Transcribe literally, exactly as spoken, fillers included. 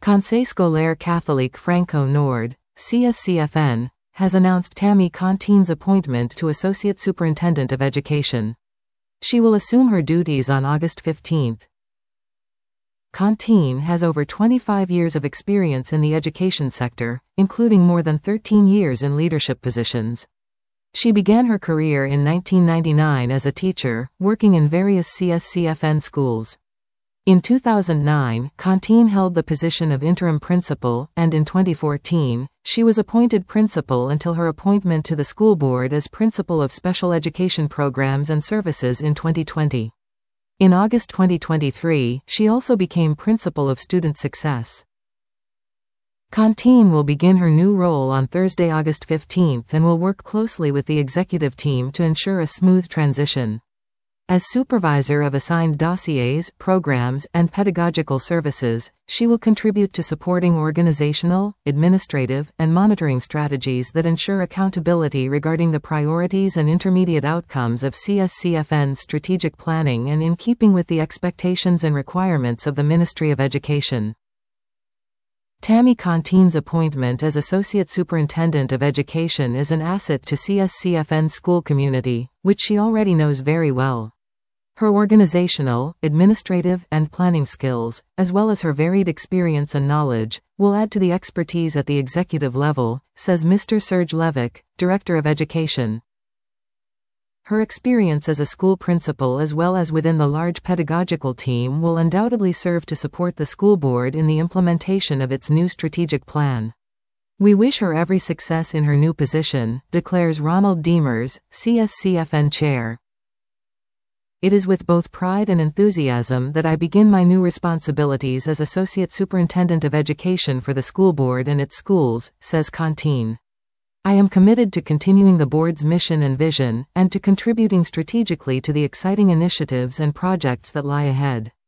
Conseil Scolaire Catholique Franco-Nord, C S C F N, has announced Tammy Contine's appointment to Associate Superintendent of Education. She will assume her duties on August fifteenth. Contine has over twenty-five years of experience in the education sector, including more than thirteen years in leadership positions. She began her career in nineteen ninety-nine as a teacher, working in various C S C F N schools. In two thousand nine, Contine held the position of interim principal, and in twenty fourteen, she was appointed principal until her appointment to the school board as principal of special education programs and services in twenty twenty. In August twenty twenty-three, she also became principal of student success. Contine will begin her new role on Thursday, August fifteenth, and will work closely with the executive team to ensure a smooth transition. As supervisor of assigned dossiers, programs, and pedagogical services, she will contribute to supporting organizational, administrative, and monitoring strategies that ensure accountability regarding the priorities and intermediate outcomes of C S C F N's strategic planning and in keeping with the expectations and requirements of the Ministry of Education. Tammy Contine's appointment as Associate Superintendent of Education is an asset to C S C F N's school community, which she already knows very well. Her organizational, administrative, and planning skills, as well as her varied experience and knowledge, will add to the expertise at the executive level, says Mister Serge Levick, Director of Education. Her experience as a school principal as well as within the large pedagogical team will undoubtedly serve to support the school board in the implementation of its new strategic plan. We wish her every success in her new position, declares Ronald Diemers, C S C F N Chair. It is with both pride and enthusiasm that I begin my new responsibilities as Associate Superintendent of Education for the school board and its schools, says Contine. I am committed to continuing the board's mission and vision, and to contributing strategically to the exciting initiatives and projects that lie ahead.